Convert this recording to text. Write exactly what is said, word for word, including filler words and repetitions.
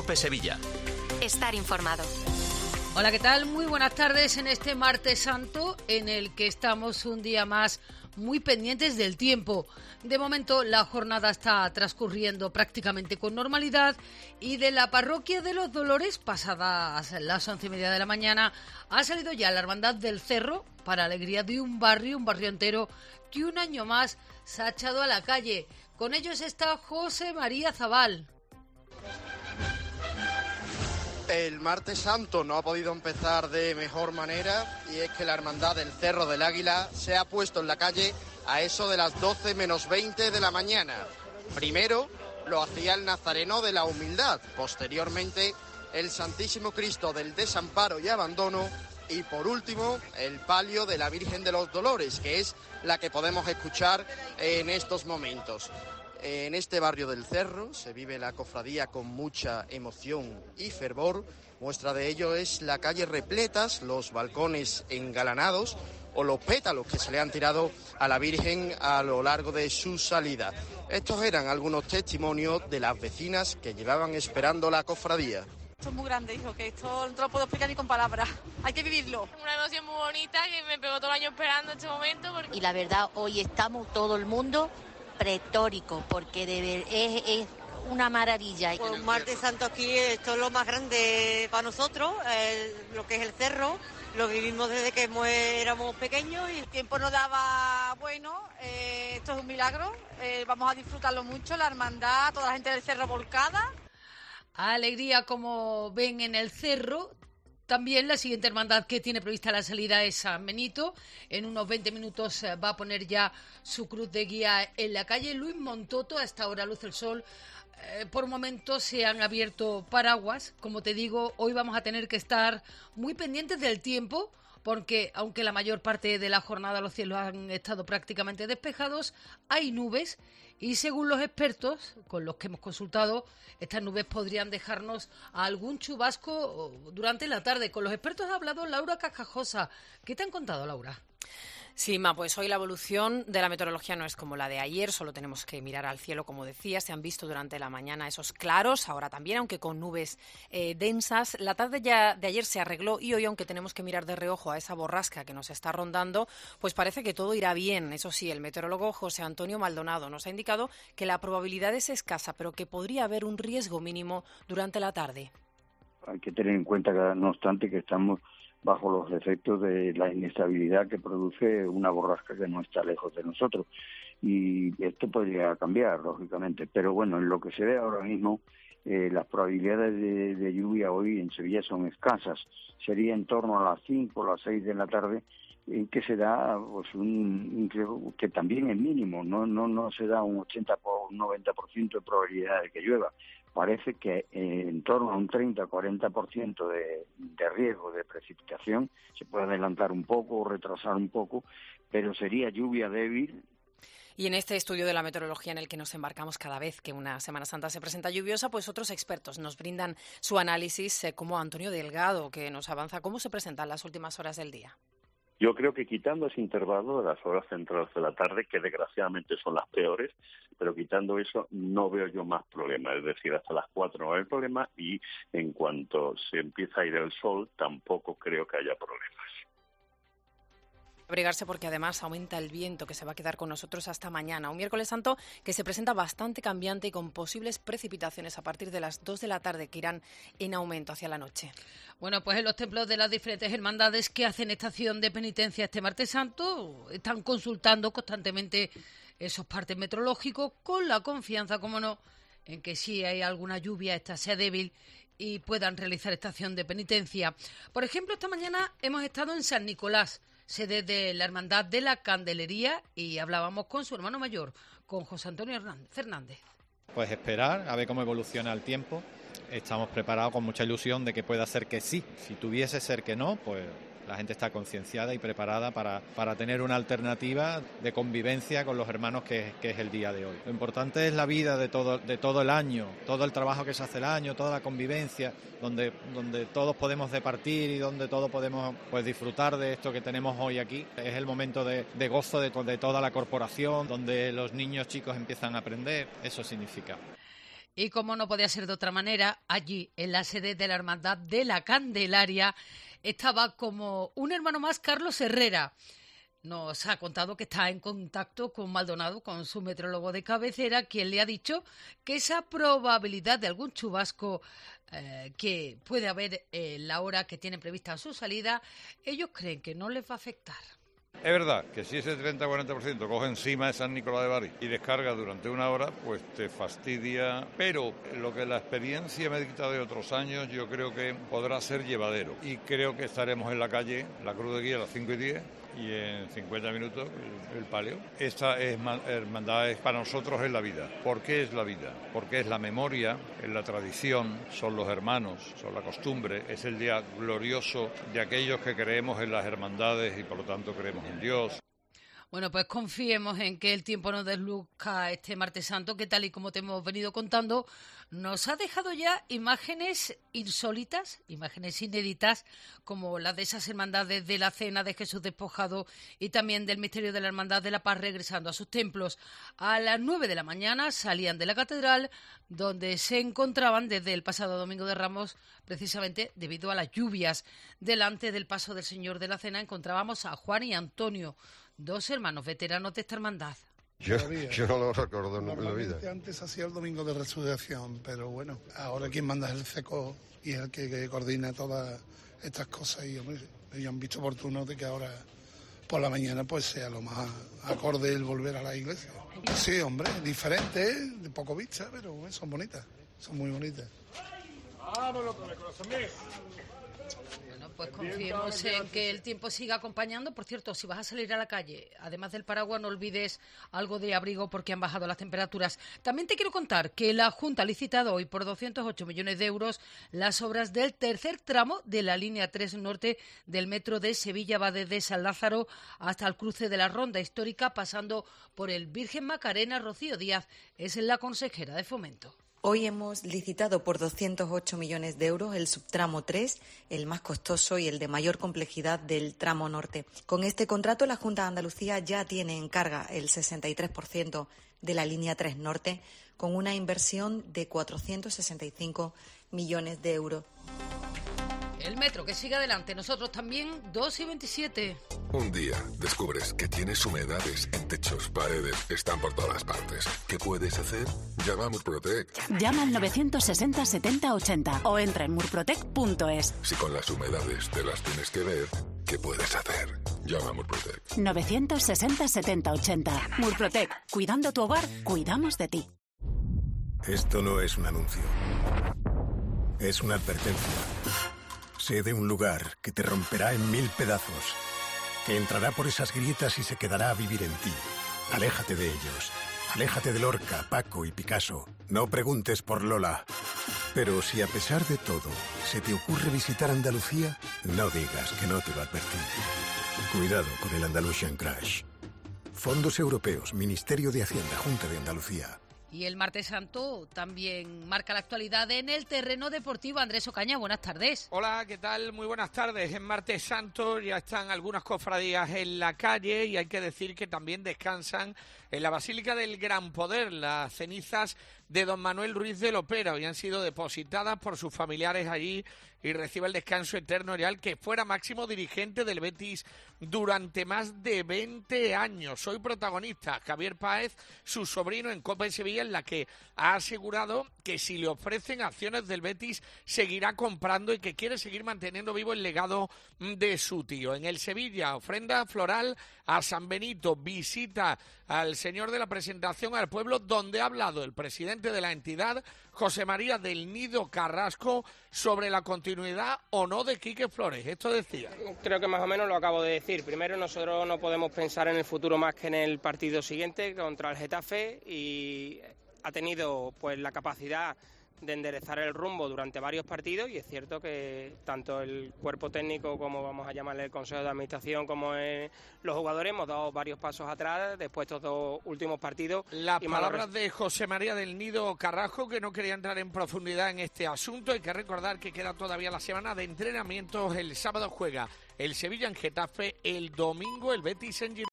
COPE Sevilla. Estar informado. Hola, ¿qué tal? Muy buenas tardes en este martes santo en el que estamos un día más muy pendientes del tiempo. De momento la jornada está transcurriendo prácticamente con normalidad y de la parroquia de los Dolores, pasadas las once y media de la mañana, ha salido ya la Hermandad del Cerro para alegría de un barrio, un barrio entero que un año más se ha echado a la calle. Con ellos está José María Zabal. El martes santo no ha podido empezar de mejor manera y es que la Hermandad del Cerro del Águila se ha puesto en la calle a eso de las doce menos veinte de la mañana. Primero lo hacía el Nazareno de la Humildad, posteriormente el Santísimo Cristo del Desamparo y Abandono y por último el palio de la Virgen de los Dolores, que es la que podemos escuchar en estos momentos. En este barrio del Cerro se vive la cofradía con mucha emoción y fervor. Muestra de ello es la calle repletas, los balcones engalanados o los pétalos que se le han tirado a la Virgen a lo largo de su salida. Estos eran algunos testimonios de las vecinas que llevaban esperando la cofradía. Esto es muy grande, hijo, que esto no te lo puedo explicar ni con palabras. Hay que vivirlo. Una emoción muy bonita que me pegó todo el año esperando este momento. Porque... Y la verdad, hoy estamos todo el mundo pretórico, porque de ver, es, es una maravilla. Pues un martes santo aquí, esto es lo más grande para nosotros, el, lo que es el cerro, lo vivimos desde que éramos pequeños y el tiempo nos daba bueno, eh, esto es un milagro, eh, vamos a disfrutarlo mucho, la hermandad, toda la gente del cerro volcada. Alegría, como ven en el cerro. También la siguiente hermandad que tiene prevista la salida es San Benito. En unos veinte minutos va a poner ya su cruz de guía en la calle Luis Montoto. A esta hora luz el sol. Eh, por momentos se han abierto paraguas. Como te digo, hoy vamos a tener que estar muy pendientes del tiempo, porque aunque la mayor parte de la jornada los cielos han estado prácticamente despejados, hay nubes y según los expertos con los que hemos consultado, estas nubes podrían dejarnos algún chubasco durante la tarde. Con los expertos ha hablado Laura Cascajosa. ¿Qué te han contado, Laura? Sí, Ma, pues hoy la evolución de la meteorología no es como la de ayer, solo tenemos que mirar al cielo, como decía, se han visto durante la mañana esos claros, ahora también, aunque con nubes eh, densas. La tarde ya de ayer se arregló y hoy, aunque tenemos que mirar de reojo a esa borrasca que nos está rondando, pues parece que todo irá bien. Eso sí, el meteorólogo José Antonio Maldonado nos ha indicado que la probabilidad es escasa, pero que podría haber un riesgo mínimo durante la tarde. Hay que tener en cuenta, no obstante, que estamos bajo los efectos de la inestabilidad que produce una borrasca que no está lejos de nosotros. Y esto podría cambiar, lógicamente. Pero bueno, en lo que se ve ahora mismo, eh, las probabilidades de, de lluvia hoy en Sevilla son escasas. Sería en torno a las cinco o las seis de la tarde, en que se da pues, un, un que también es mínimo, no no no se da un ochenta o un noventa por ciento de probabilidad de que llueva. Parece que eh, en torno a un treinta a cuarenta por ciento de, de riesgo de precipitación, se puede adelantar un poco o retrasar un poco, pero sería lluvia débil. Y en este estudio de la meteorología en el que nos embarcamos cada vez que una Semana Santa se presenta lluviosa, pues otros expertos nos brindan su análisis, eh, como Antonio Delgado, que nos avanza cómo se presentan las últimas horas del día. Yo creo que quitando ese intervalo de las horas centrales de la tarde, que desgraciadamente son las peores, pero quitando eso no veo yo más problemas. Es decir, hasta las cuatro no hay problema y en cuanto se empieza a ir el sol tampoco creo que haya problemas. Abrigarse porque además aumenta el viento que se va a quedar con nosotros hasta mañana. Un miércoles santo que se presenta bastante cambiante y con posibles precipitaciones a partir de las dos de la tarde que irán en aumento hacia la noche. Bueno, pues en los templos de las diferentes hermandades que hacen estación de penitencia este martes santo están consultando constantemente esos partes meteorológicos con la confianza, como no, en que si hay alguna lluvia esta sea débil y puedan realizar estación de penitencia. Por ejemplo, esta mañana hemos estado en San Nicolás, sede de la Hermandad de la Candelería, y hablábamos con su hermano mayor, con José Antonio Fernández. Pues esperar a ver cómo evoluciona el tiempo. Estamos preparados con mucha ilusión de que pueda ser que sí. Si tuviese ser que no, pues la gente está concienciada y preparada para, para tener una alternativa de convivencia con los hermanos que, que es el día de hoy. Lo importante es la vida de todo, de todo el año, todo el trabajo que se hace el año, toda la convivencia, donde, donde todos podemos departir y donde todos podemos pues disfrutar de esto que tenemos hoy aquí. Es el momento de, de gozo de, de toda la corporación, donde los niños chicos empiezan a aprender, eso significa. Y como no podía ser de otra manera, allí, en la sede de la Hermandad de la Candelaria, estaba como un hermano más Carlos Herrera. Nos ha contado que está en contacto con Maldonado, con su metrólogo de cabecera, quien le ha dicho que esa probabilidad de algún chubasco eh, que puede haber en la hora que tienen prevista su salida, ellos creen que no les va a afectar. Es verdad que si ese treinta a cuarenta por ciento coge encima de San Nicolás de Bari y descarga durante una hora, pues te fastidia. Pero lo que la experiencia me dicta de otros años, yo creo que podrá ser llevadero. Y creo que estaremos en la calle, la Cruz de Guía a las cinco y diez, y en cincuenta minutos el, el palio. Esta es, hermandad es para nosotros es la vida. ¿Por qué es la vida? Porque es la memoria, es la tradición, son los hermanos, son la costumbre, es el día glorioso de aquellos que creemos en las hermandades y por lo tanto creemos en Dios. Bueno, pues confiemos en que el tiempo nos desluzca este Martes Santo, que tal y como te hemos venido contando, nos ha dejado ya imágenes insólitas, imágenes inéditas, como las de esas hermandades de la Cena de Jesús Despojado y también del misterio de la Hermandad de la Paz regresando a sus templos. A las nueve de la mañana salían de la catedral, donde se encontraban desde el pasado Domingo de Ramos, precisamente debido a las lluvias. Delante del paso del Señor de la Cena encontrábamos a Juan y Antonio, dos hermanos veteranos de esta hermandad. Yo, yo no lo recuerdo en la vida. Antes hacía el Domingo de Resurrección, pero bueno, ahora quien manda es el C E C O y es el que, que coordina todas estas cosas y hombre, ellos han visto oportuno de que ahora por la mañana pues sea lo más acorde el volver a la iglesia. Sí, hombre, diferente, de poco vista, pero bueno, son bonitas, son muy bonitas. Vámonos con el corazón mío. Bueno, pues confiemos en que el tiempo siga acompañando. Por cierto, si vas a salir a la calle, además del paraguas, no olvides algo de abrigo porque han bajado las temperaturas. También te quiero contar que la Junta ha licitado hoy por doscientos ocho millones de euros las obras del tercer tramo de la línea tres norte del metro de Sevilla. Va desde San Lázaro hasta el cruce de la Ronda Histórica, pasando por el Virgen Macarena. Rocío Díaz es la consejera de Fomento. Hoy hemos licitado por doscientos ocho millones de euros el subtramo tres, el más costoso y el de mayor complejidad del tramo norte. Con este contrato, la Junta de Andalucía ya tiene en carga el sesenta y tres por ciento de la línea tres norte, con una inversión de cuatrocientos sesenta y cinco millones de euros. El metro que sigue adelante, nosotros también, dos y veintisiete. Un día descubres que tienes humedades en techos, paredes, están por todas partes. ¿Qué puedes hacer? Llama a Murprotec. Llama al novecientos sesenta setenta ochenta o entra en murprotec punto es. Si con las humedades te las tienes que ver, ¿qué puedes hacer? Llama a Murprotec. novecientos sesenta setenta ochenta. Murprotec. Cuidando tu hogar, cuidamos de ti. Esto no es un anuncio. Es una advertencia. Sé de un lugar que te romperá en mil pedazos, que entrará por esas grietas y se quedará a vivir en ti. Aléjate de ellos. Aléjate de Lorca, Paco y Picasso. No preguntes por Lola. Pero si a pesar de todo se te ocurre visitar Andalucía, no digas que no te lo advertí. Cuidado con el Andalusian Crash. Fondos Europeos, Ministerio de Hacienda, Junta de Andalucía. Y el Martes Santo también marca la actualidad en el terreno deportivo. Andrés Ocaña, buenas tardes. Hola, ¿qué tal? Muy buenas tardes. En Martes Santo ya están algunas cofradías en la calle y hay que decir que también descansan en la Basílica del Gran Poder las cenizas de don Manuel Ruiz de Lopera. Hoy han sido depositadas por sus familiares allí y recibe el descanso eterno real, que fuera máximo dirigente del Betis durante más de veinte años. Hoy protagonista Javier Páez, su sobrino, en Copa de Sevilla, en la que ha asegurado que si le ofrecen acciones del Betis seguirá comprando y que quiere seguir manteniendo vivo el legado de su tío. En el Sevilla, ofrenda floral a San Benito, visita al señor de la presentación al pueblo, donde ha hablado el presidente de la entidad, José María del Nido Carrasco, sobre la continuidad o no de Quique Flores. Esto decía. Creo que más o menos lo acabo de decir. Primero, nosotros no podemos pensar en el futuro más que en el partido siguiente contra el Getafe, y ha tenido pues la capacidad de enderezar el rumbo durante varios partidos, y es cierto que tanto el cuerpo técnico, como vamos a llamarle el Consejo de Administración, como el, los jugadores hemos dado varios pasos atrás después de estos dos últimos partidos. Las palabras de José María del Nido Carrasco, que no quería entrar en profundidad en este asunto. Hay que recordar que queda todavía la semana de entrenamientos. El sábado juega el Sevilla en Getafe, el domingo el Betis en Girona.